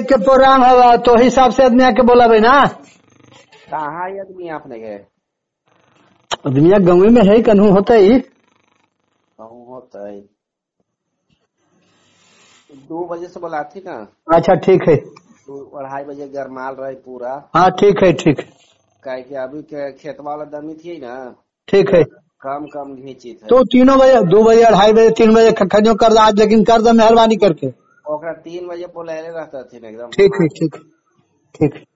के प्रोग्राम है तो हिसाब से आदमी आके बोला भाई ना। कहाँ ये आदमी आपने गए? आदमी गाँव में है कन्हू होता ही कहूँ होता है 2 बजे से बोला थी ना। अच्छा ठीक है 2-2:30 बजे गरमाल रहे पूरा। हाँ ठीक है ठीक कहे कि अभी के खेत वाला दमी थी ना ठीक है। कम कम घींची थे तो 3 बजे 2 बजे 2:30 बजे 3 बजे खखनियों कर दो आज, लेकिन कर दो मेहरबानी करके। ओकरा 3 बजे बोले रहता थी ना एकदम। ठीक है ठीक ठीक।